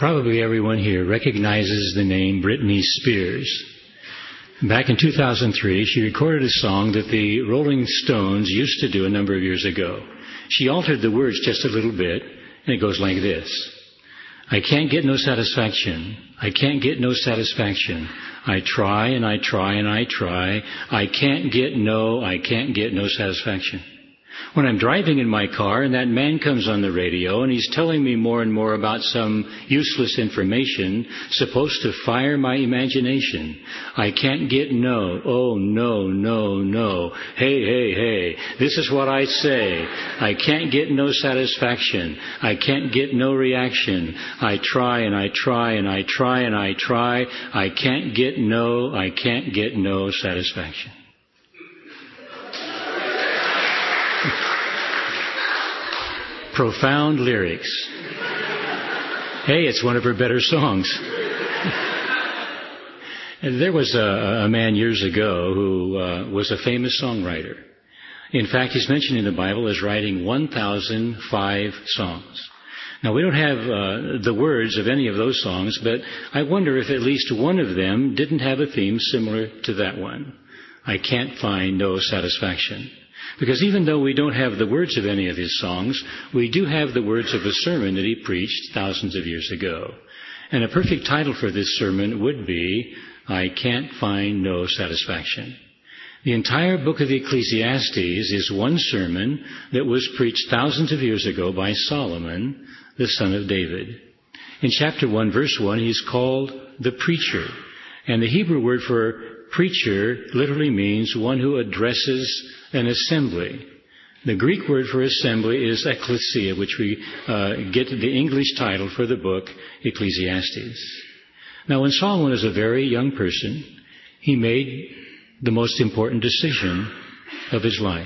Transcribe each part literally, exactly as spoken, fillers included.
Probably everyone here recognizes the name Britney Spears. Back in two thousand three, she recorded a song that the Rolling Stones used to do a number of years ago. She altered the words just a little bit, and it goes like this. I can't get no satisfaction. I can't get no satisfaction. I try and I try and I try. I can't get no, I can't get no satisfaction. When I'm driving in my car and that man comes on the radio and he's telling me more and more about some useless information supposed to fire my imagination, I can't get no. Oh, no, no, no. Hey, hey, hey. This is what I say. I can't get no satisfaction. I can't get no reaction. I try and I try and I try and I try. I can't get no, I can't get no satisfaction. Profound lyrics. Hey, it's one of her better songs. There was a, a man years ago who uh, was a famous songwriter. In fact, he's mentioned in the Bible as writing one thousand five songs. Now, we don't have uh, the words of any of those songs, but I wonder if at least one of them didn't have a theme similar to that one. I can't find no satisfaction. Because even though we don't have the words of any of his songs, we do have the words of a sermon that he preached thousands of years ago. And a perfect title for this sermon would be, I Can't Find No Satisfaction. The entire book of Ecclesiastes is one sermon that was preached thousands of years ago by Solomon, the son of David. In chapter one, verse one, he's called the preacher. And the Hebrew word for preacher literally means one who addresses an assembly. The Greek word for assembly is ekklesia, which we uh, get the English title for the book Ecclesiastes. Now, when Solomon was a very young person, he made the most important decision of his life.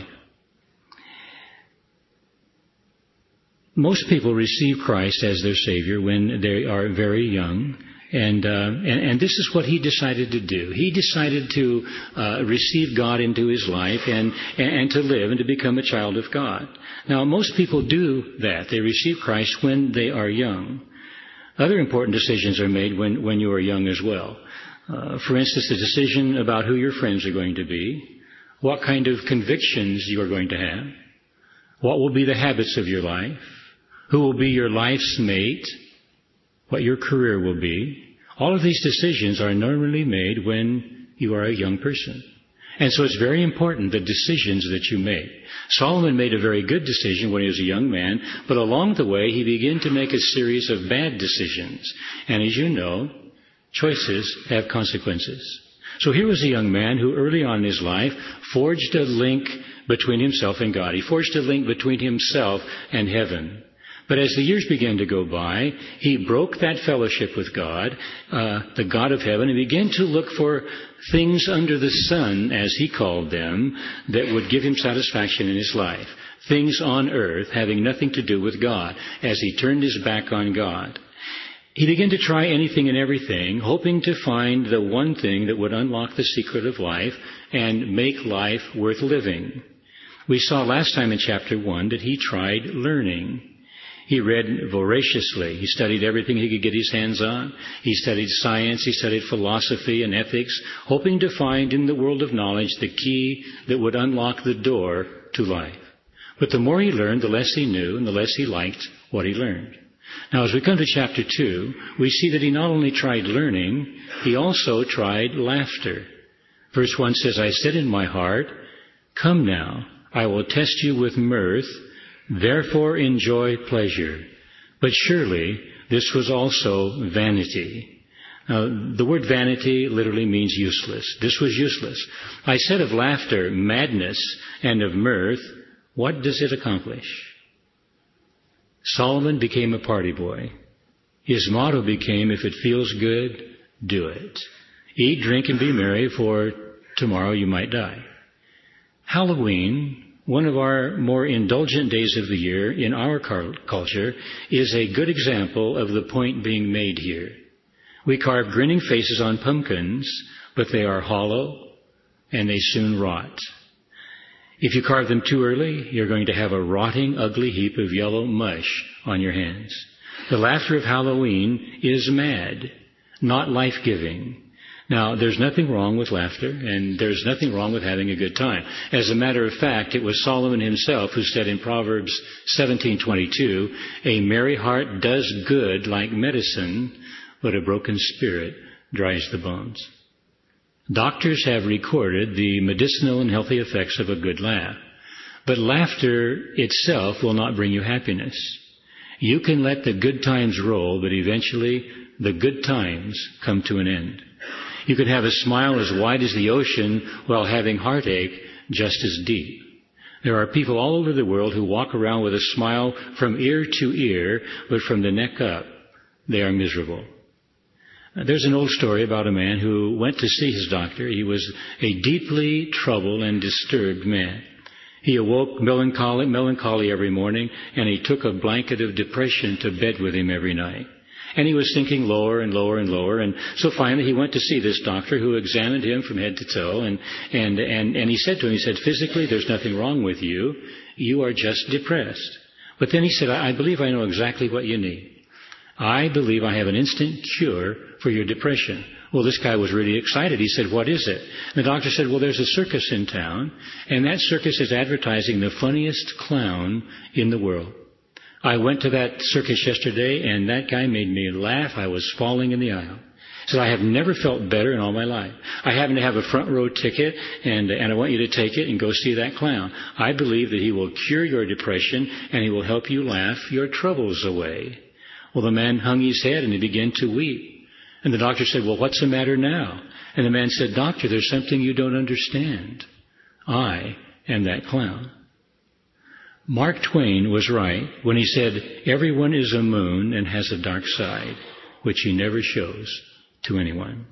Most people receive Christ as their Savior when they are very young. And, uh, and and this is what he decided to do. He decided to uh, receive God into his life and, and to live and to become a child of God. Now, most people do that. They receive Christ when they are young. Other important decisions are made when, when you are young as well. Uh, for instance, the decision about who your friends are going to be, what kind of convictions you are going to have, what will be the habits of your life, who will be your life's mate, what your career will be. All of these decisions are normally made when you are a young person. And so it's very important the decisions that you make. Solomon made a very good decision when he was a young man, but along the way he began to make a series of bad decisions. And as you know, choices have consequences. So here was a young man who early on in his life forged a link between himself and God. He forged a link between himself and heaven. But as the years began to go by, he broke that fellowship with God, uh, the God of heaven, and began to look for things under the sun, as he called them, that would give him satisfaction in his life. Things on earth having nothing to do with God, as he turned his back on God. He began to try anything and everything, hoping to find the one thing that would unlock the secret of life and make life worth living. We saw last time in chapter one that he tried learning. He read voraciously. He studied everything he could get his hands on. He studied science. He studied philosophy and ethics, hoping to find in the world of knowledge the key that would unlock the door to life. But the more he learned, the less he knew and the less he liked what he learned. Now, as we come to chapter two, we see that he not only tried learning, he also tried laughter. Verse one says, I said in my heart, come now, I will test you with mirth. Therefore enjoy pleasure. But surely this was also vanity. Now, the word vanity literally means useless. This was useless. I said of laughter, madness, and of mirth, what does it accomplish? Solomon became a party boy. His motto became, if it feels good, do it. Eat, drink, and be merry, for tomorrow you might die. Halloween, one of our more indulgent days of the year in our culture, is a good example of the point being made here. We carve grinning faces on pumpkins, but they are hollow and they soon rot. If you carve them too early, you're going to have a rotting, ugly heap of yellow mush on your hands. The laughter of Halloween is mad, not life-giving. Now, there's nothing wrong with laughter, and there's nothing wrong with having a good time. As a matter of fact, it was Solomon himself who said in Proverbs seventeen twenty-two, "A merry heart does good like medicine, but a broken spirit dries the bones." Doctors have recorded the medicinal and healthy effects of a good laugh. But laughter itself will not bring you happiness. You can let the good times roll, but eventually the good times come to an end. You can have a smile as wide as the ocean while having heartache just as deep. There are people all over the world who walk around with a smile from ear to ear, but from the neck up, they are miserable. There's an old story about a man who went to see his doctor. He was a deeply troubled and disturbed man. He awoke melancholy, melancholy every morning, and he took a blanket of depression to bed with him every night. And he was sinking lower and lower and lower. And so finally he went to see this doctor who examined him from head to toe. And, and, and, and he said to him, he said, physically, there's nothing wrong with you. You are just depressed. But then he said, I, I believe I know exactly what you need. I believe I have an instant cure for your depression. Well, this guy was really excited. He said, what is it? And the doctor said, well, there's a circus in town. And that circus is advertising the funniest clown in the world. I went to that circus yesterday, and that guy made me laugh. I was falling in the aisle. He said, I have never felt better in all my life. I happen to have a front row ticket, and, and I want you to take it and go see that clown. I believe that he will cure your depression, and he will help you laugh your troubles away. Well, the man hung his head, and he began to weep. And the doctor said, well, what's the matter now? And the man said, doctor, there's something you don't understand. I am that clown. Mark Twain was right when he said, everyone is a moon and has a dark side, which he never shows to anyone.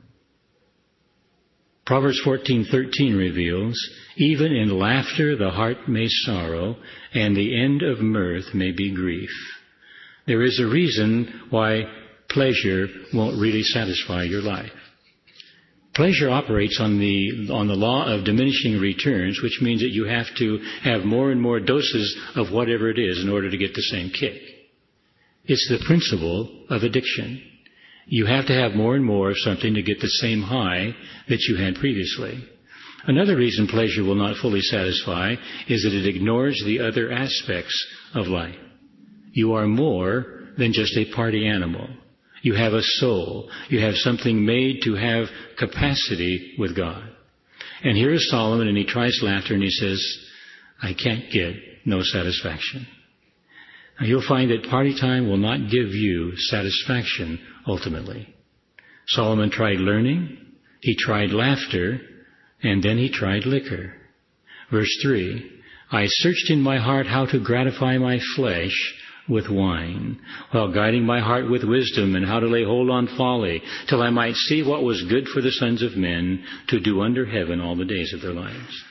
Proverbs fourteen thirteen reveals, even in laughter the heart may sorrow, and the end of mirth may be grief. There is a reason why pleasure won't really satisfy your life. Pleasure operates on the on the law of diminishing returns, which means that you have to have more and more doses of whatever it is in order to get the same kick. It's the principle of addiction. You have to have more and more of something to get the same high that you had previously. Another reason pleasure will not fully satisfy is that it ignores the other aspects of life. You are more than just a party animal. You have a soul. You have something made to have capacity with God. And here is Solomon, and he tries laughter, and he says, I can't get no satisfaction. Now, you'll find that party time will not give you satisfaction ultimately. Solomon tried learning, he tried laughter, and then he tried liquor. Verse three, I searched in my heart how to gratify my flesh with wine, while guiding my heart with wisdom, and how to lay hold on folly, till I might see what was good for the sons of men to do under heaven all the days of their lives.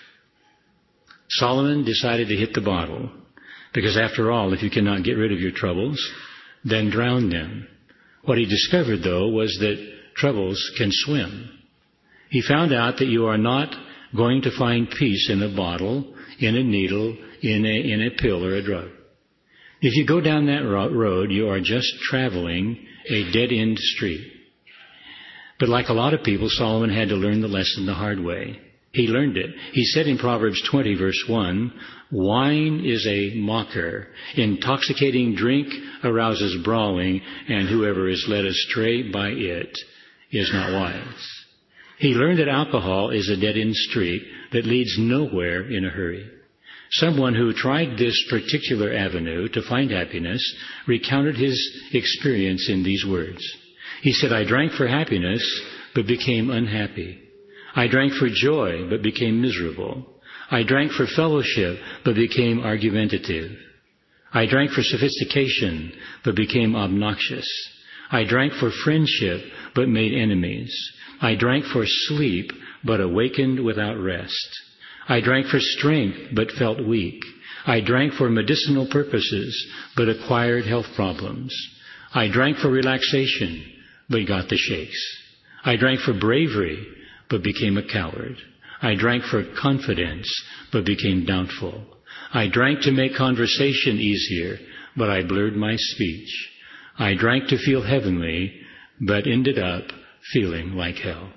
Solomon decided to hit the bottle, because after all, if you cannot get rid of your troubles, then drown them. What he discovered, though, was that troubles can swim. He found out that you are not going to find peace in a bottle, in a needle, in a, in a pill or a drug. If you go down that road, you are just traveling a dead-end street. But like a lot of people, Solomon had to learn the lesson the hard way. He learned it. He said in Proverbs twenty, verse one, wine is a mocker. Intoxicating drink arouses brawling, and whoever is led astray by it is not wise. He learned that alcohol is a dead-end street that leads nowhere in a hurry. Someone who tried this particular avenue to find happiness recounted his experience in these words. He said, I drank for happiness, but became unhappy. I drank for joy, but became miserable. I drank for fellowship, but became argumentative. I drank for sophistication, but became obnoxious. I drank for friendship, but made enemies. I drank for sleep, but awakened without rest. I drank for strength, but felt weak. I drank for medicinal purposes, but acquired health problems. I drank for relaxation, but got the shakes. I drank for bravery, but became a coward. I drank for confidence, but became doubtful. I drank to make conversation easier, but I blurred my speech. I drank to feel heavenly, but ended up feeling like hell.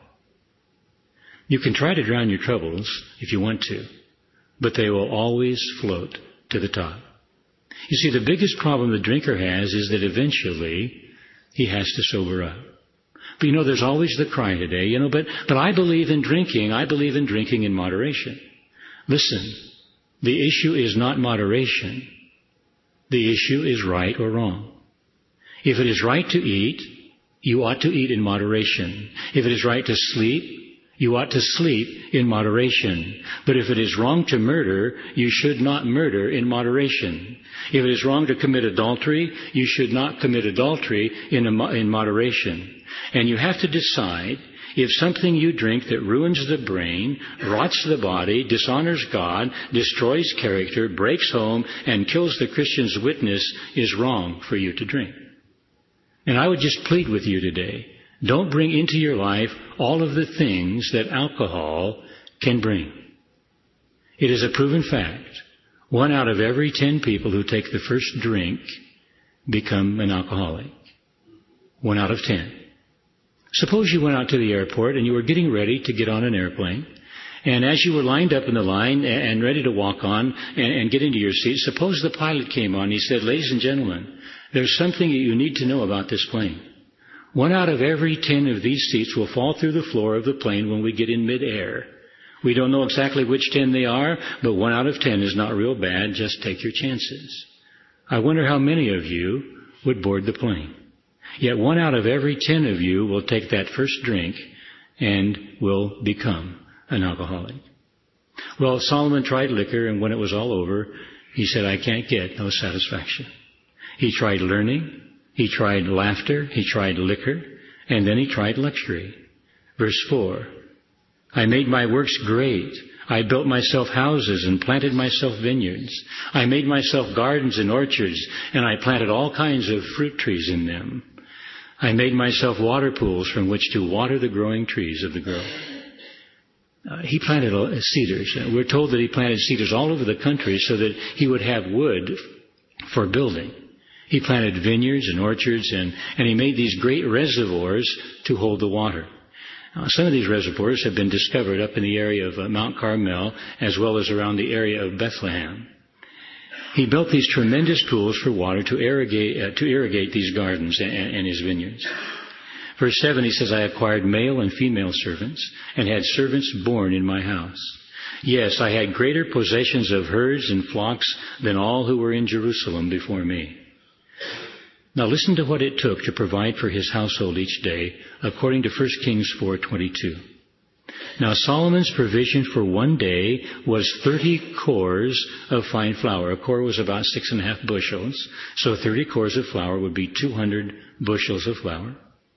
You can try to drown your troubles if you want to, but they will always float to the top. You see, the biggest problem the drinker has is that eventually he has to sober up. But you know, there's always the cry today, you know, but, but I believe in drinking. I believe in drinking in moderation. Listen, the issue is not moderation. The issue is right or wrong. If it is right to eat, you ought to eat in moderation. If it is right to sleep, you ought to sleep in moderation. But if it is wrong to murder, you should not murder in moderation. If it is wrong to commit adultery, you should not commit adultery in, a, in moderation. And you have to decide if something you drink that ruins the brain, rots the body, dishonors God, destroys character, breaks home, and kills the Christian's witness is wrong for you to drink. And I would just plead with you today, don't bring into your life all of the things that alcohol can bring. It is a proven fact. One out of every ten people who take the first drink become an alcoholic. One out of ten. Suppose you went out to the airport and you were getting ready to get on an airplane. And as you were lined up in the line and ready to walk on and, and get into your seat, suppose the pilot came on and he said, ladies and gentlemen, there's something that you need to know about this plane. One out of every ten of these seats will fall through the floor of the plane when we get in midair. We don't know exactly which ten they are, but one out of ten is not real bad. Just take your chances. I wonder how many of you would board the plane. Yet one out of every ten of you will take that first drink and will become an alcoholic. Well, Solomon tried liquor, and when it was all over, he said, I can't get no satisfaction. He tried learning. He tried laughter, he tried liquor, and then he tried luxury. Verse four, I made my works great. I built myself houses and planted myself vineyards. I made myself gardens and orchards, and I planted all kinds of fruit trees in them. I made myself water pools from which to water the growing trees of the grove. Uh, he planted cedars. We're told that he planted cedars all over the country so that he would have wood for building. He planted vineyards and orchards, and, and he made these great reservoirs to hold the water. Uh, some of these reservoirs have been discovered up in the area of uh, Mount Carmel, as well as around the area of Bethlehem. He built these tremendous pools for water to irrigate, uh, to irrigate these gardens and, and his vineyards. Verse seven, he says, I acquired male and female servants, and had servants born in my house. Yes, I had greater possessions of herds and flocks than all who were in Jerusalem before me. Now listen to what it took to provide for his household each day, according to First Kings four twenty-two. Now Solomon's provision for one day was thirty cores of fine flour. A core was about six and a half bushels, so thirty cores of flour would be two hundred bushels of flour.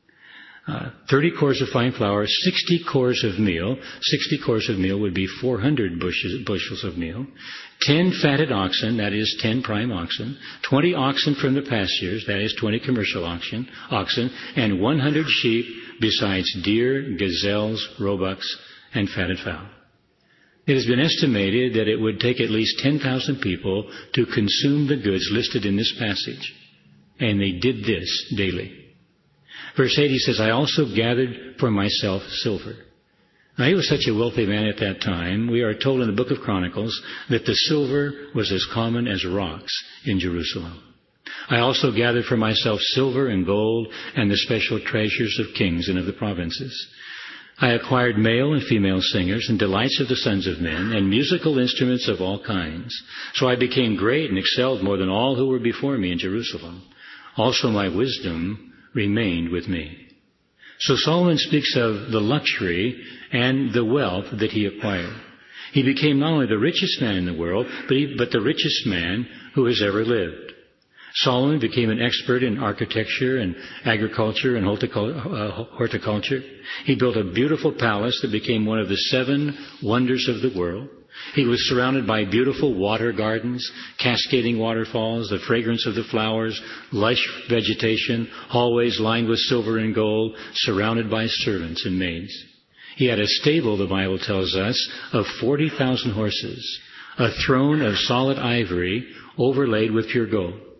Uh, thirty cores of fine flour, sixty cores of meal. sixty cores of meal would be four hundred bushels, bushels of meal. ten fatted oxen, that is ten prime oxen. twenty oxen from the pastures, that is twenty commercial oxen. oxen and one hundred sheep, besides deer, gazelles, roebucks, and fatted fowl. It has been estimated that it would take at least ten thousand people to consume the goods listed in this passage. And they did this daily. Verse eight, he says, I also gathered for myself silver. Now, he was such a wealthy man at that time. We are told in the book of Chronicles that the silver was as common as rocks in Jerusalem. I also gathered for myself silver and gold and the special treasures of kings and of the provinces. I acquired male and female singers and delights of the sons of men and musical instruments of all kinds. So I became great and excelled more than all who were before me in Jerusalem. Also my wisdom remained with me. So Solomon speaks of the luxury and the wealth that he acquired. He became not only the richest man in the world, but, he, but the richest man who has ever lived. Solomon became an expert in architecture and agriculture and horticulture. He built a beautiful palace that became one of the seven wonders of the world. He was surrounded by beautiful water gardens, cascading waterfalls, the fragrance of the flowers, lush vegetation, hallways lined with silver and gold, surrounded by servants and maids. He had a stable, the Bible tells us, of forty thousand horses, a throne of solid ivory overlaid with pure gold.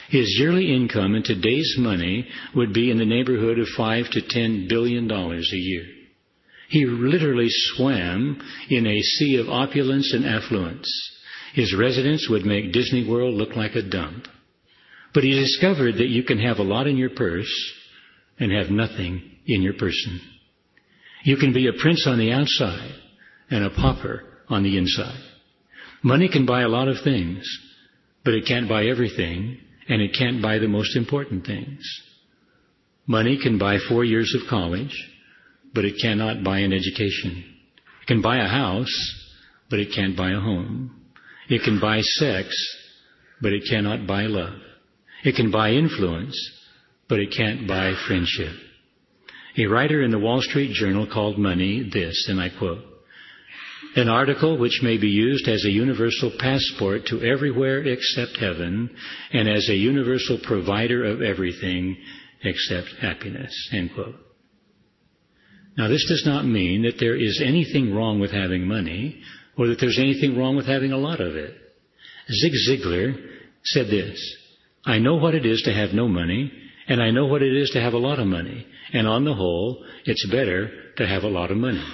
His yearly income in today's money would be in the neighborhood of five to ten billion dollars a year. He literally swam in a sea of opulence and affluence. His residence would make Disney World look like a dump. But he discovered that you can have a lot in your purse and have nothing in your person. You can be a prince on the outside and a pauper on the inside. Money can buy a lot of things, but it can't buy everything, and it can't buy the most important things. Money can buy four years of college, but it cannot buy an education. It can buy a house, but it can't buy a home. It can buy sex, but it cannot buy love. It can buy influence, but it can't buy friendship. A writer in the Wall Street Journal called money this, and I quote, "An article which may be used as a universal passport to everywhere except heaven, and as a universal provider of everything except happiness," end quote. Now, this does not mean that there is anything wrong with having money, or that there's anything wrong with having a lot of it. Zig Ziglar said this, "I know what it is to have no money, and I know what it is to have a lot of money. And on the whole, it's better to have a lot of money."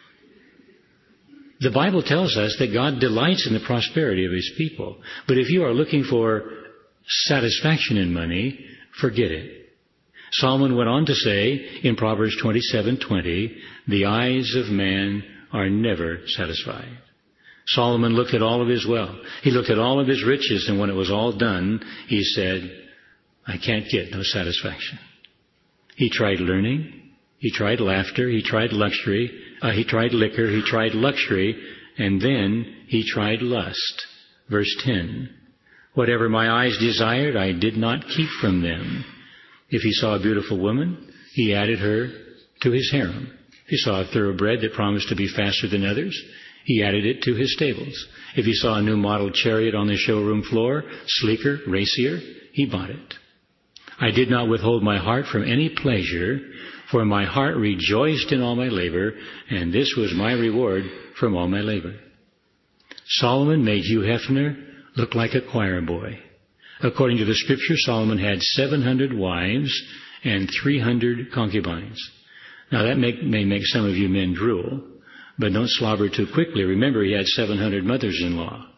The Bible tells us that God delights in the prosperity of His people. But if you are looking for satisfaction in money, forget it. Solomon went on to say in Proverbs twenty-seven twenty, "The eyes of man are never satisfied." Solomon looked at all of his wealth. He looked at all of his riches, and when it was all done, he said, "I can't get no satisfaction." He tried learning. He tried laughter. He tried luxury. Uh, he tried liquor. He tried luxury. And then he tried lust. Verse ten, "Whatever my eyes desired, I did not keep from them." If he saw a beautiful woman, he added her to his harem. If he saw a thoroughbred that promised to be faster than others, he added it to his stables. If he saw a new model chariot on the showroom floor, sleeker, racier, he bought it. "I did not withhold my heart from any pleasure, for my heart rejoiced in all my labor, and this was my reward from all my labor." Solomon made Hugh Hefner look like a choir boy. According to the Scripture, Solomon had seven hundred wives and three hundred concubines. Now that may, may make some of you men drool, but don't slobber too quickly. Remember, he had seven hundred mothers-in-law.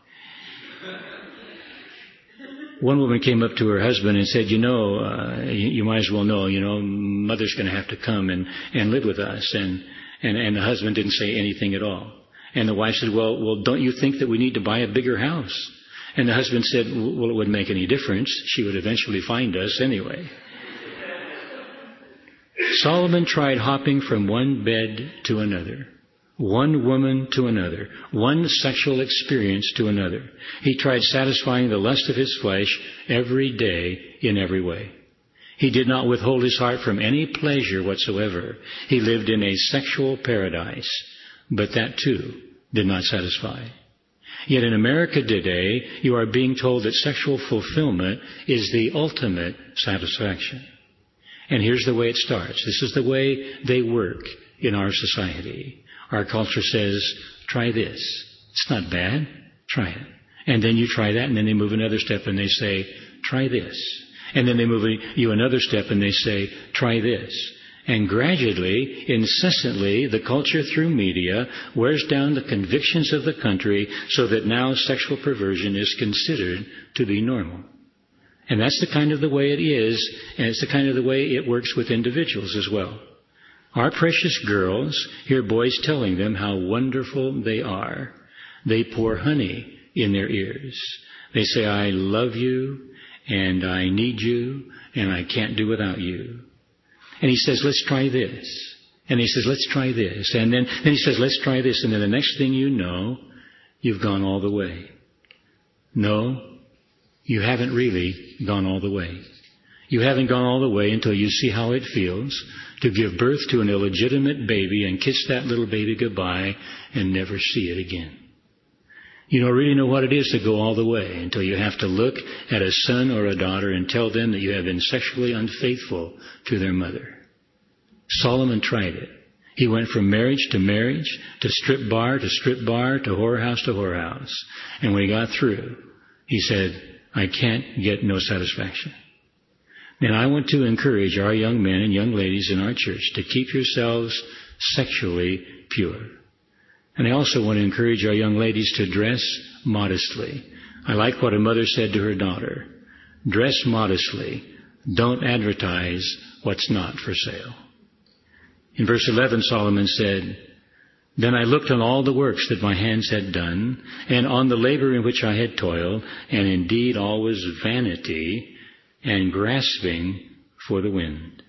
One woman came up to her husband and said, you know, uh, you, you might as well know, you know, mother's going to have to come and, and live with us. And, and, and the husband didn't say anything at all. And the wife said, well, well, don't you think that we need to buy a bigger house? And the husband said, well, it wouldn't make any difference. She would eventually find us anyway. Solomon tried hopping from one bed to another, one woman to another, one sexual experience to another. He tried satisfying the lust of his flesh every day in every way. He did not withhold his heart from any pleasure whatsoever. He lived in a sexual paradise, but that too did not satisfy. Yet in America today, you are being told that sexual fulfillment is the ultimate satisfaction. And here's the way it starts. This is the way they work in our society. Our culture says, try this. It's not bad. Try it. And then you try that, and then they move another step and they say, try this. And then they move you another step and they say, try this. And gradually, incessantly, the culture through media wears down the convictions of the country so that now sexual perversion is considered to be normal. And that's the kind of the way it is, and it's the kind of the way it works with individuals as well. Our precious girls hear boys telling them how wonderful they are. They pour honey in their ears. They say, I love you, and I need you, and I can't do without you. And he says, let's try this. And he says, let's try this. And then, then he says, let's try this. And then the next thing you know, you've gone all the way. No, you haven't really gone all the way. You haven't gone all the way until you see how it feels to give birth to an illegitimate baby and kiss that little baby goodbye and never see it again. You don't really know what it is to go all the way until you have to look at a son or a daughter and tell them that you have been sexually unfaithful to their mother. Solomon tried it. He went from marriage to marriage, to strip bar to strip bar, to whorehouse to whorehouse. And when he got through, he said, I can't get no satisfaction. And I want to encourage our young men and young ladies in our church to keep yourselves sexually pure. And I also want to encourage our young ladies to dress modestly. I like what a mother said to her daughter. Dress modestly. Don't advertise what's not for sale. In verse eleven, Solomon said, Then I looked on all the works that my hands had done, and on the labor in which I had toiled, and indeed all was vanity and grasping for the wind.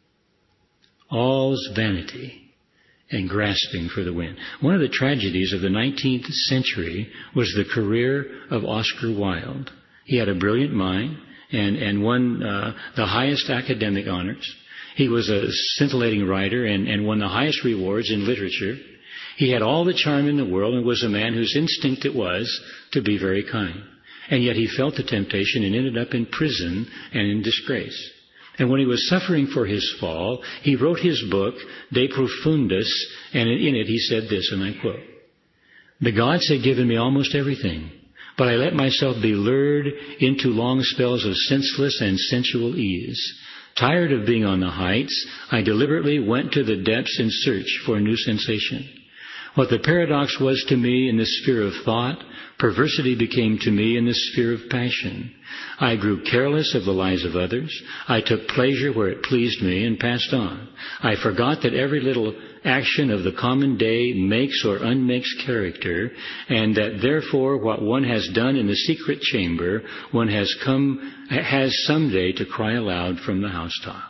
All's vanity and grasping for the wind. One of the tragedies of the nineteenth century was the career of Oscar Wilde. He had a brilliant mind and, and won uh, the highest academic honors. He was a scintillating writer and, and won the highest rewards in literature. He had all the charm in the world and was a man whose instinct it was to be very kind. And yet he felt the temptation and ended up in prison and in disgrace. And when he was suffering for his fall, he wrote his book, De Profundis, and in it he said this, and I quote, The gods had given me almost everything, but I let myself be lured into long spells of senseless and sensual ease. Tired of being on the heights, I deliberately went to the depths in search for a new sensation. What the paradox was to me in the sphere of thought, perversity became to me in the sphere of passion. I grew careless of the lives of others. I took pleasure where it pleased me and passed on. I forgot that every little action of the common day makes or unmakes character, and that therefore what one has done in the secret chamber, one has come, has someday to cry aloud from the housetop.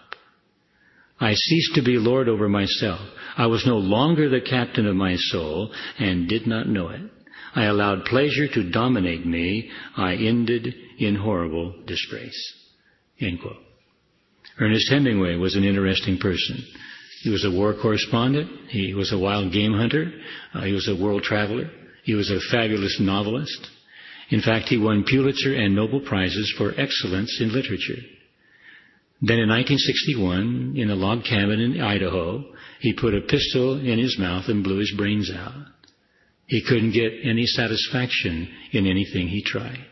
I ceased to be Lord over myself. I was no longer the captain of my soul and did not know it. I allowed pleasure to dominate me. I ended in horrible disgrace. End quote. Ernest Hemingway was an interesting person. He was a war correspondent. He was a wild game hunter. Uh, he was a world traveler. He was a fabulous novelist. In fact, he won Pulitzer and Nobel Prizes for excellence in literature. Then in nineteen sixty-one, in a log cabin in Idaho, he put a pistol in his mouth and blew his brains out. He couldn't get any satisfaction in anything he tried.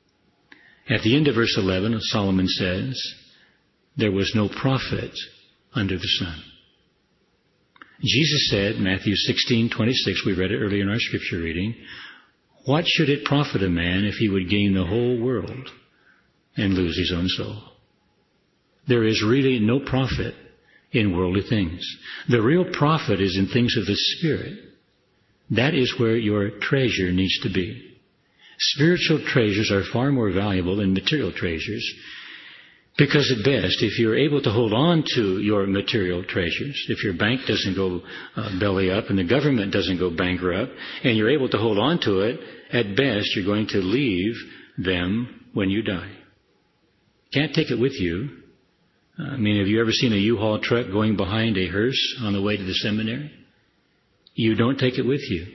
At the end of verse eleven, Solomon says, There was no profit under the sun. Jesus said, Matthew sixteen twenty-six, we read it earlier in our scripture reading, What should it profit a man if he would gain the whole world and lose his own soul? There is really no profit in worldly things. The real profit is in things of the Spirit. That is where your treasure needs to be. Spiritual treasures are far more valuable than material treasures, because at best, if you're able to hold on to your material treasures, if your bank doesn't go uh, belly up and the government doesn't go bankrupt, and you're able to hold on to it, at best you're going to leave them when you die. Can't take it with you. I mean, have you ever seen a U-Haul truck going behind a hearse on the way to the seminary? You don't take it with you.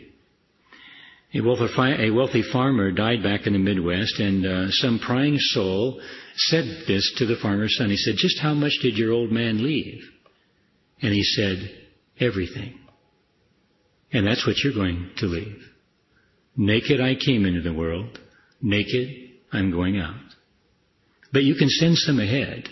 A wealthy, a wealthy farmer died back in the Midwest, and uh, some prying soul said this to the farmer's son. He said, Just how much did your old man leave? And he said, Everything. And that's what you're going to leave. Naked I came into the world. Naked I'm going out. But you can send some ahead.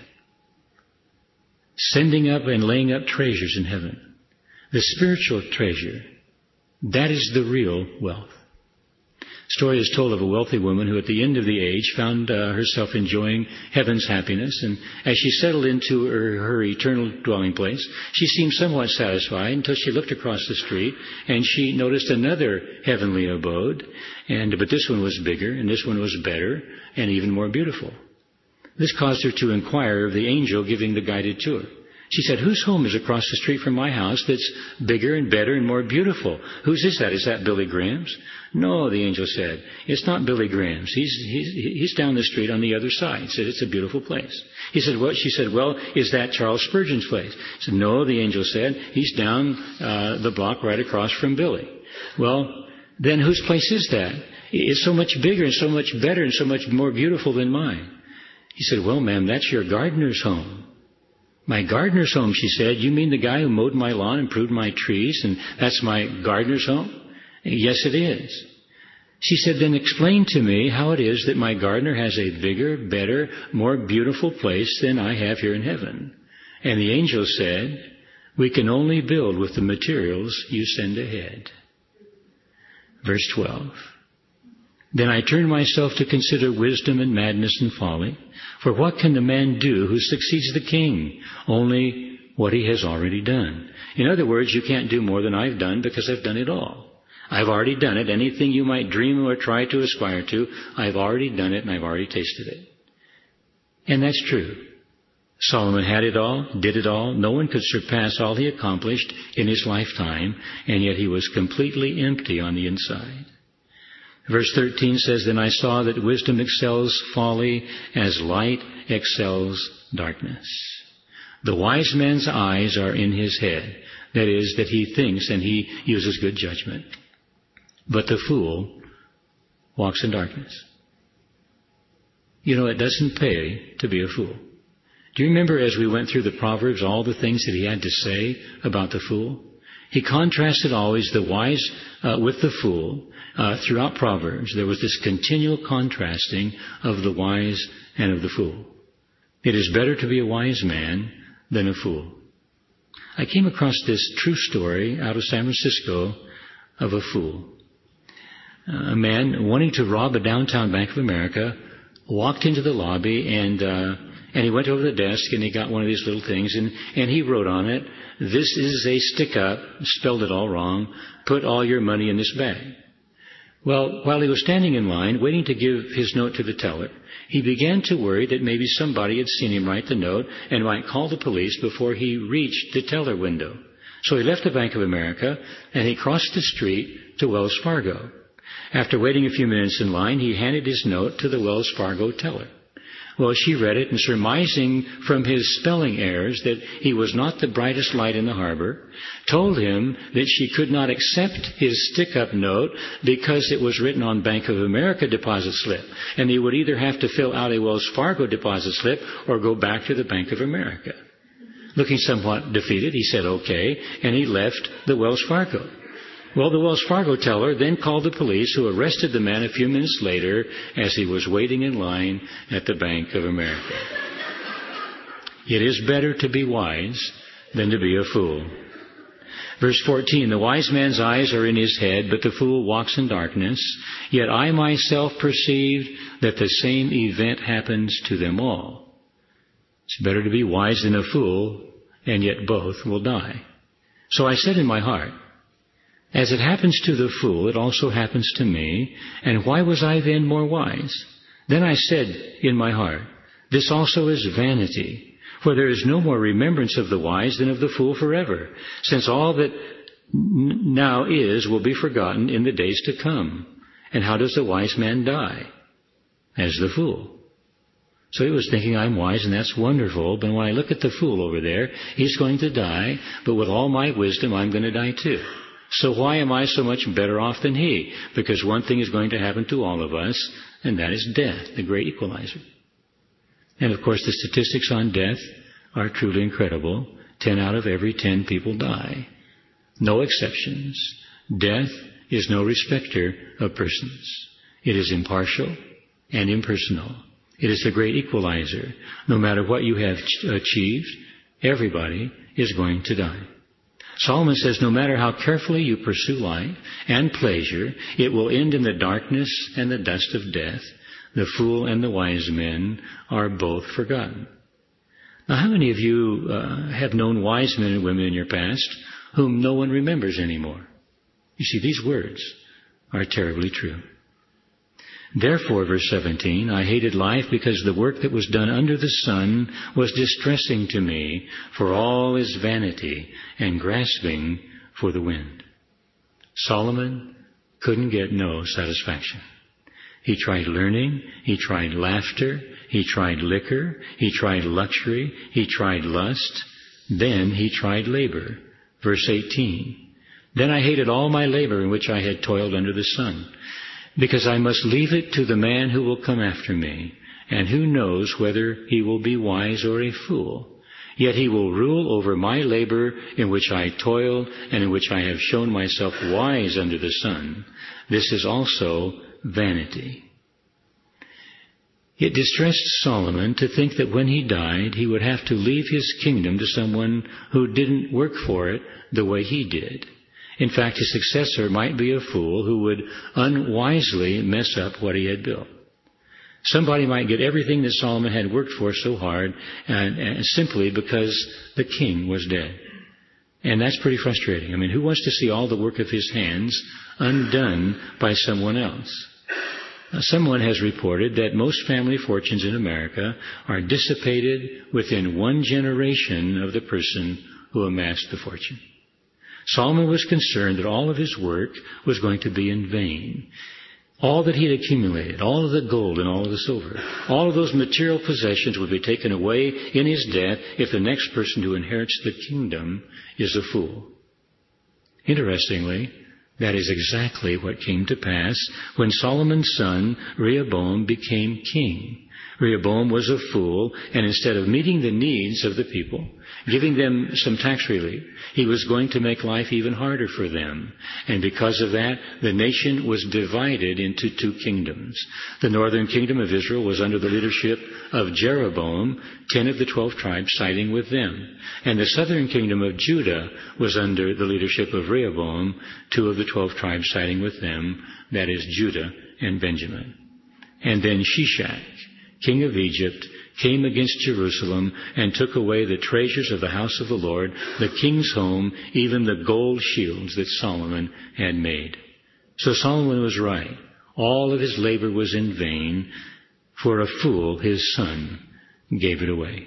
Sending up and laying up treasures in heaven. The spiritual treasure, that is the real wealth. A story is told of a wealthy woman who at the end of the age found uh, herself enjoying heaven's happiness, and as she settled into her, her eternal dwelling place, she seemed somewhat satisfied until she looked across the street and she noticed another heavenly abode, and but this one was bigger and this one was better and even more beautiful. This caused her to inquire of the angel giving the guided tour. She said, Whose home is across the street from my house that's bigger and better and more beautiful? Whose is that? Is that Billy Graham's? No, the angel said, It's not Billy Graham's. He's, he's, he's down the street on the other side. He said, It's a beautiful place. He said, What? She said, Well, is that Charles Spurgeon's place? He said, No, the angel said, He's down uh, the block right across from Billy. Well, then whose place is that? It's so much bigger and so much better and so much more beautiful than mine. He said, Well, ma'am, that's your gardener's home. My gardener's home, she said. You mean the guy who mowed my lawn and pruned my trees, and that's my gardener's home? Yes, it is. She said, then explain to me how it is that my gardener has a bigger, better, more beautiful place than I have here in heaven. And the angel said, we can only build with the materials you send ahead. Verse twelve. Then I turned myself to consider wisdom and madness and folly. For what can the man do who succeeds the king? Only what he has already done. In other words, you can't do more than I've done because I've done it all. I've already done it. Anything you might dream or try to aspire to, I've already done it and I've already tasted it. And that's true. Solomon had it all, did it all. No one could surpass all he accomplished in his lifetime, and yet he was completely empty on the inside. Verse thirteen says, then I saw that wisdom excels folly as light excels darkness. The wise man's eyes are in his head. That is, that he thinks and he uses good judgment. But the fool walks in darkness. You know, it doesn't pay to be a fool. Do you remember as we went through the Proverbs, all the things that he had to say about the fool? He contrasted always the wise uh, with the fool. Uh, throughout Proverbs, there was this continual contrasting of the wise and of the fool. It is better to be a wise man than a fool. I came across this true story out of San Francisco of a fool. A man wanting to rob a downtown Bank of America walked into the lobby and uh, and he went over the desk and he got one of these little things and, and he wrote on it, this is a stick-up, spelled it all wrong, put all your money in this bag. Well, while he was standing in line waiting to give his note to the teller, he began to worry that maybe somebody had seen him write the note and might call the police before he reached the teller window. So he left the Bank of America and he crossed the street to Wells Fargo. After waiting a few minutes in line, he handed his note to the Wells Fargo teller. Well, she read it, and surmising from his spelling errors that he was not the brightest light in the harbor, told him that she could not accept his stick-up note because it was written on Bank of America deposit slip, and he would either have to fill out a Wells Fargo deposit slip or go back to the Bank of America. Looking somewhat defeated, he said okay, and he left the Wells Fargo. Well, the Wells Fargo teller then called the police, who arrested the man a few minutes later as he was waiting in line at the Bank of America. It is better to be wise than to be a fool. Verse fourteen, the wise man's eyes are in his head, but the fool walks in darkness. Yet I myself perceived that the same event happens to them all. It's better to be wise than a fool, and yet both will die. So I said in my heart, as it happens to the fool, it also happens to me. And why was I then more wise? Then I said in my heart, this also is vanity, for there is no more remembrance of the wise than of the fool forever, since all that n- now is will be forgotten in the days to come. And how does the wise man die? As the fool. So he was thinking, I'm wise and that's wonderful, but when I look at the fool over there, he's going to die, but with all my wisdom, I'm going to die too. So why am I so much better off than he? Because one thing is going to happen to all of us, and that is death, the great equalizer. And of course, the statistics on death are truly incredible. Ten out of every ten people die. No exceptions. Death is no respecter of persons. It is impartial and impersonal. It is the great equalizer. No matter what you have achieved, everybody is going to die. Solomon says, no matter how carefully you pursue life and pleasure, it will end in the darkness and the dust of death. The fool and the wise men are both forgotten. Now, how many of you uh, have known wise men and women in your past whom no one remembers anymore? You see, these words are terribly true. Therefore, verse seventeen, I hated life because the work that was done under the sun was distressing to me, for all is vanity and grasping for the wind. Solomon couldn't get no satisfaction. He tried learning, he tried laughter, he tried liquor, he tried luxury, he tried lust, then he tried labor. Verse eighteen, then I hated all my labor in which I had toiled under the sun, because I must leave it to the man who will come after me, and who knows whether he will be wise or a fool. Yet he will rule over my labor in which I toiled and in which I have shown myself wise under the sun. This is also vanity. It distressed Solomon to think that when he died, he would have to leave his kingdom to someone who didn't work for it the way he did. In fact, his successor might be a fool who would unwisely mess up what he had built. Somebody might get everything that Solomon had worked for so hard and, and simply because the king was dead. And that's pretty frustrating. I mean, who wants to see all the work of his hands undone by someone else? Uh, someone has reported that most family fortunes in America are dissipated within one generation of the person who amassed the fortune. Solomon was concerned that all of his work was going to be in vain. All that he had accumulated, all of the gold and all of the silver, all of those material possessions would be taken away in his death if the next person who inherits the kingdom is a fool. Interestingly, that is exactly what came to pass when Solomon's son Rehoboam became king. Rehoboam was a fool, and instead of meeting the needs of the people, giving them some tax relief, he was going to make life even harder for them. And because of that, the nation was divided into two kingdoms. The northern kingdom of Israel was under the leadership of Jeroboam, ten of the twelve tribes siding with them. And the southern kingdom of Judah was under the leadership of Rehoboam, two of the twelve tribes siding with them, that is Judah and Benjamin. And then Shishak, king of Egypt, came against Jerusalem and took away the treasures of the house of the Lord, the king's home, even the gold shields that Solomon had made. So Solomon was right. All of his labor was in vain. For a fool, his son gave it away.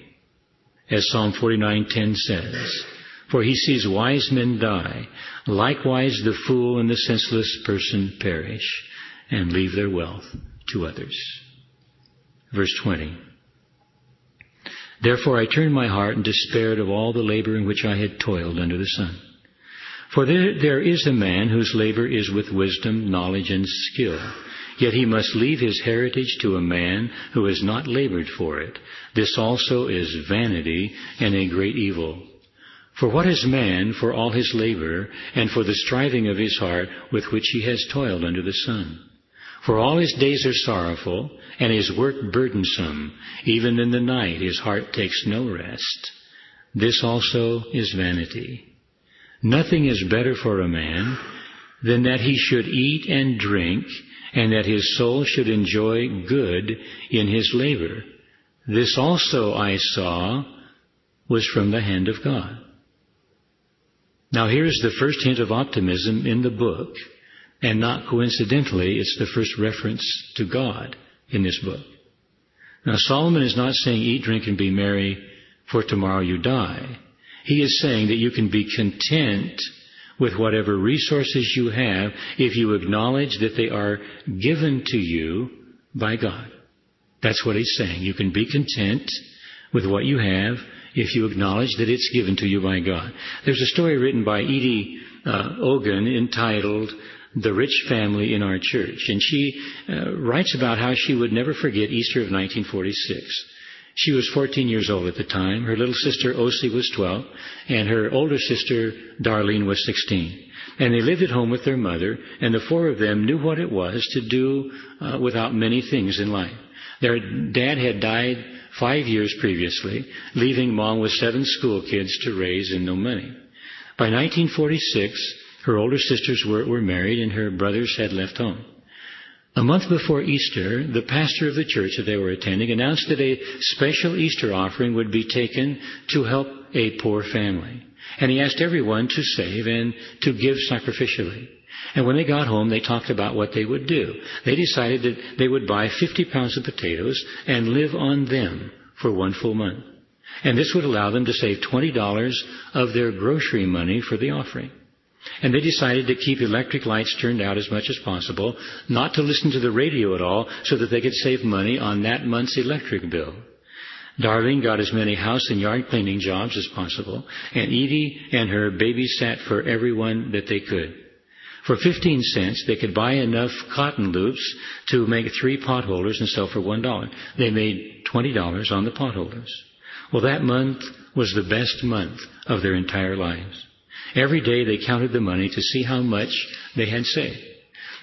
As Psalm forty-nine ten says, for he sees wise men die. Likewise the fool and the senseless person perish and leave their wealth to others. Verse twenty. Therefore I turned my heart and despaired of all the labor in which I had toiled under the sun. For there, there is a man whose labor is with wisdom, knowledge, and skill. Yet he must leave his heritage to a man who has not labored for it. This also is vanity and a great evil. For what is man for all his labor and for the striving of his heart with which he has toiled under the sun? For all his days are sorrowful, and his work burdensome. Even in the night his heart takes no rest. This also is vanity. Nothing is better for a man than that he should eat and drink, and that his soul should enjoy good in his labor. This also I saw was from the hand of God. Now here's the first hint of optimism in the book. And not coincidentally, it's the first reference to God in this book. Now, Solomon is not saying eat, drink, and be merry, for tomorrow you die. He is saying that you can be content with whatever resources you have if you acknowledge that they are given to you by God. That's what he's saying. You can be content with what you have if you acknowledge that it's given to you by God. There's a story written by Edie uh, Ogan entitled The Rich Family in Our Church. And she uh, writes about how she would never forget Easter of nineteen forty-six. She was fourteen years old at the time. Her little sister, Osie, was twelve. And her older sister, Darlene, was sixteen. And they lived at home with their mother. And the four of them knew what it was to do uh, without many things in life. Their dad had died five years previously, leaving Mom with seven school kids to raise and no money. By nineteen forty-six, her older sisters were, were married and her brothers had left home. A month before Easter, the pastor of the church that they were attending announced that a special Easter offering would be taken to help a poor family. And he asked everyone to save and to give sacrificially. And when they got home, they talked about what they would do. They decided that they would buy fifty pounds of potatoes and live on them for one full month. And this would allow them to save twenty dollars of their grocery money for the offering. And they decided to keep electric lights turned out as much as possible, not to listen to the radio at all, so that they could save money on that month's electric bill. Darlene got as many house and yard cleaning jobs as possible, and Edie and her babysat for everyone that they could. For fifteen cents, they could buy enough cotton loops to make three potholders and sell for one dollar. They made twenty dollars on the potholders. Well, that month was the best month of their entire lives. Every day they counted the money to see how much they had saved.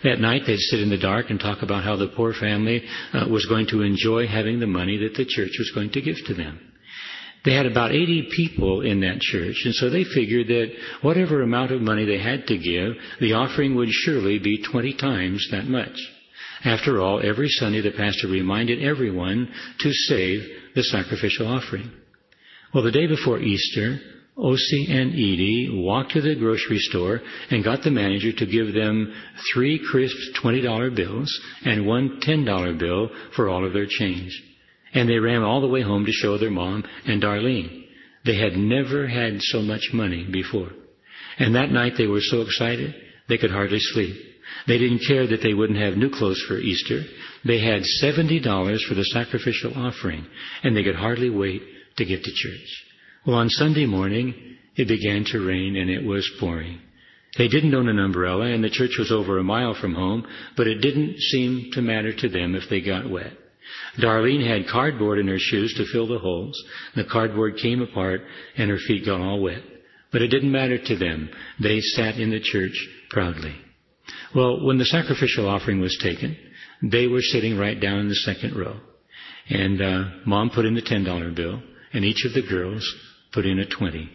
At night, they'd sit in the dark and talk about how the poor family uh, was going to enjoy having the money that the church was going to give to them. They had about eighty people in that church, and so they figured that whatever amount of money they had to give, the offering would surely be twenty times that much. After all, every Sunday the pastor reminded everyone to save the sacrificial offering. Well, the day before Easter, Ossie and Edie walked to the grocery store and got the manager to give them three crisp twenty dollar bills and one ten dollar bill for all of their change. And they ran all the way home to show their mom and Darlene. They had never had so much money before. And that night they were so excited they could hardly sleep. They didn't care that they wouldn't have new clothes for Easter. They had seventy dollars for the sacrificial offering, and they could hardly wait to get to church. Well, on Sunday morning, it began to rain, and it was pouring. They didn't own an umbrella, and the church was over a mile from home, but it didn't seem to matter to them if they got wet. Darlene had cardboard in her shoes to fill the holes. The cardboard came apart, and her feet got all wet. But it didn't matter to them. They sat in the church proudly. Well, when the sacrificial offering was taken, they were sitting right down in the second row. And uh, Mom put in the ten dollar bill, and each of the girls put in a twenty.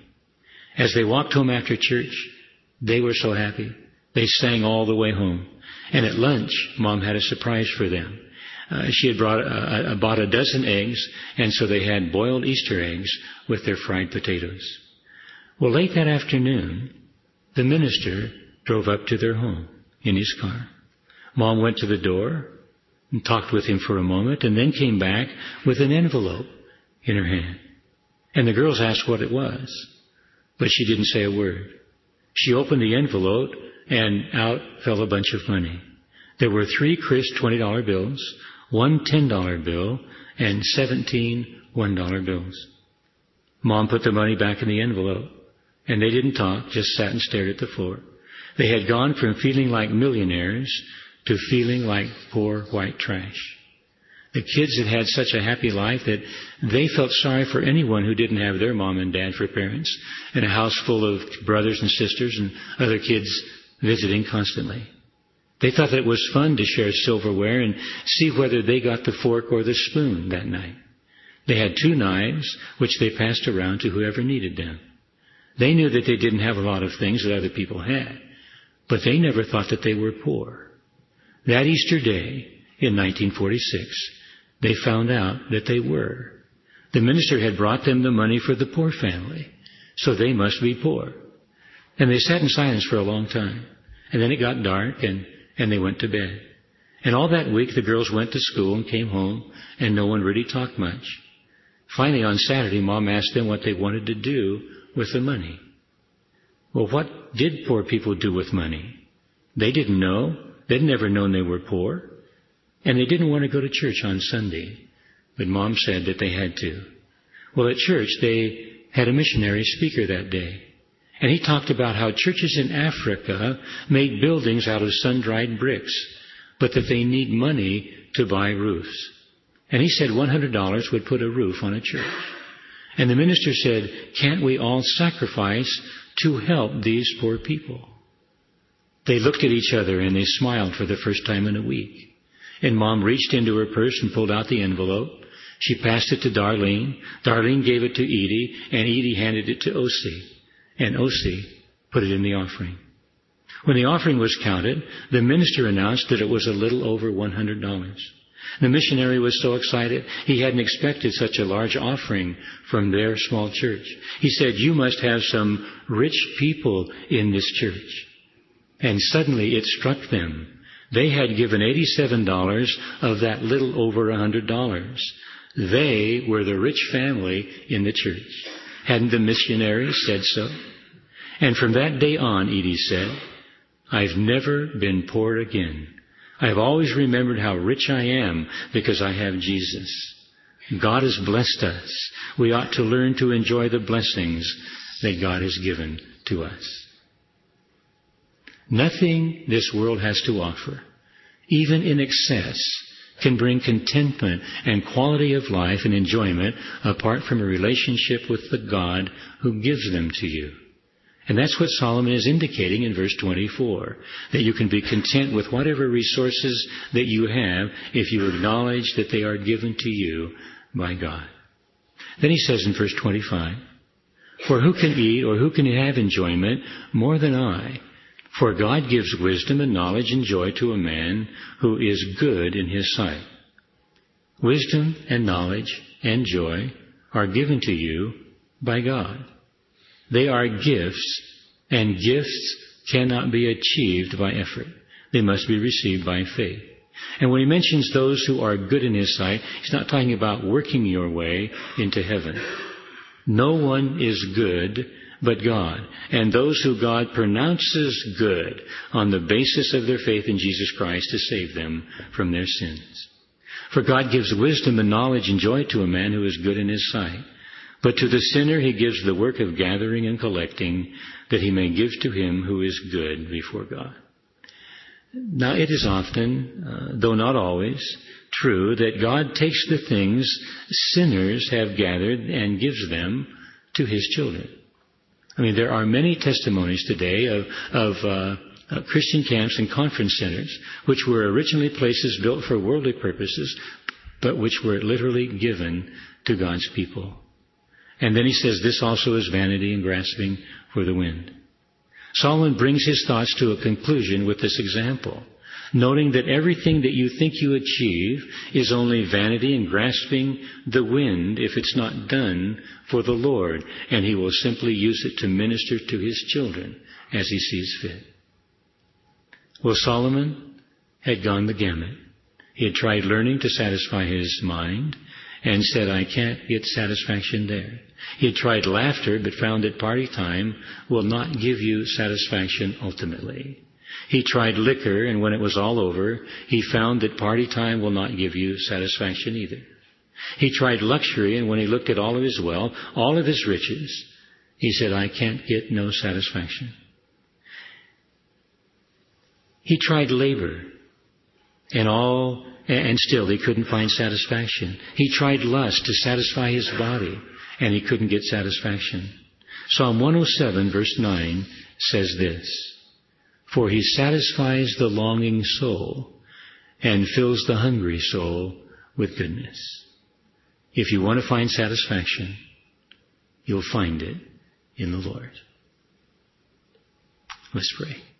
As they walked home after church, they were so happy. They sang all the way home. And at lunch, Mom had a surprise for them. Uh, she had brought, uh, bought a dozen eggs, and so they had boiled Easter eggs with their fried potatoes. Well, late that afternoon, the minister drove up to their home in his car. Mom went to the door and talked with him for a moment, and then came back with an envelope in her hand. And the girls asked what it was, but she didn't say a word. She opened the envelope, and out fell a bunch of money. There were three crisp twenty dollar bills, one ten dollar bill, and seventeen one dollar bills. Mom put the money back in the envelope, and they didn't talk, just sat and stared at the floor. They had gone from feeling like millionaires to feeling like poor white trash. The kids had had such a happy life that they felt sorry for anyone who didn't have their mom and dad for parents, and a house full of brothers and sisters and other kids visiting constantly. They thought that it was fun to share silverware and see whether they got the fork or the spoon that night. They had two knives, which they passed around to whoever needed them. They knew that they didn't have a lot of things that other people had, but they never thought that they were poor. That Easter day in nineteen forty-six, they found out that they were. The minister had brought them the money for the poor family, so they must be poor. And they sat in silence for a long time. And then it got dark, and, and they went to bed. And all that week, the girls went to school and came home, and no one really talked much. Finally, on Saturday, Mom asked them what they wanted to do with the money. Well, what did poor people do with money? They didn't know. They'd never known they were poor. And they didn't want to go to church on Sunday. But Mom said that they had to. Well, at church, they had a missionary speaker that day. And he talked about how churches in Africa make buildings out of sun-dried bricks, but that they need money to buy roofs. And he said one hundred dollars would put a roof on a church. And the minister said, can't we all sacrifice to help these poor people? They looked at each other and they smiled for the first time in a week. And Mom reached into her purse and pulled out the envelope. She passed it to Darlene. Darlene gave it to Edie, and Edie handed it to Ossie. And Ossie put it in the offering. When the offering was counted, the minister announced that it was a little over one hundred dollars. The missionary was so excited, he hadn't expected such a large offering from their small church. He said, you must have some rich people in this church. And suddenly it struck them. They had given eighty-seven dollars of that little over one hundred dollars. They were the rich family in the church. Hadn't the missionary said so? And from that day on, Edie said, I've never been poor again. I've always remembered how rich I am because I have Jesus. God has blessed us. We ought to learn to enjoy the blessings that God has given to us. Nothing this world has to offer, even in excess, can bring contentment and quality of life and enjoyment apart from a relationship with the God who gives them to you. And that's what Solomon is indicating in verse twenty-four, that you can be content with whatever resources that you have if you acknowledge that they are given to you by God. Then he says in verse twenty-five, for who can eat or who can have enjoyment more than I? For God gives wisdom and knowledge and joy to a man who is good in his sight. Wisdom and knowledge and joy are given to you by God. They are gifts, and gifts cannot be achieved by effort. They must be received by faith. And when he mentions those who are good in his sight, he's not talking about working your way into heaven. No one is good but God, and those who God pronounces good on the basis of their faith in Jesus Christ to save them from their sins. For God gives wisdom and knowledge and joy to a man who is good in his sight. But to the sinner he gives the work of gathering and collecting, that he may give to him who is good before God. Now it is often, uh, though not always, true that God takes the things sinners have gathered and gives them to his children. I mean, there are many testimonies today of, of uh, uh, Christian camps and conference centers, which were originally places built for worldly purposes, but which were literally given to God's people. And then he says this also is vanity and grasping for the wind. Solomon brings his thoughts to a conclusion with this example, noting that everything that you think you achieve is only vanity and grasping the wind if it's not done for the Lord, and he will simply use it to minister to his children as he sees fit. Well, Solomon had gone the gamut. He had tried learning to satisfy his mind and said, I can't get satisfaction there. He had tried laughter, but found that party time will not give you satisfaction ultimately. He tried liquor, and when it was all over, he found that party time will not give you satisfaction either. He tried luxury, and when he looked at all of his wealth, all of his riches, he said, I can't get no satisfaction. He tried labor, and all And still he couldn't find satisfaction. He tried lust to satisfy his body, and he couldn't get satisfaction. Psalm one oh seven verse nine says this, for he satisfies the longing soul and fills the hungry soul with goodness. If you want to find satisfaction, you'll find it in the Lord. Let's pray.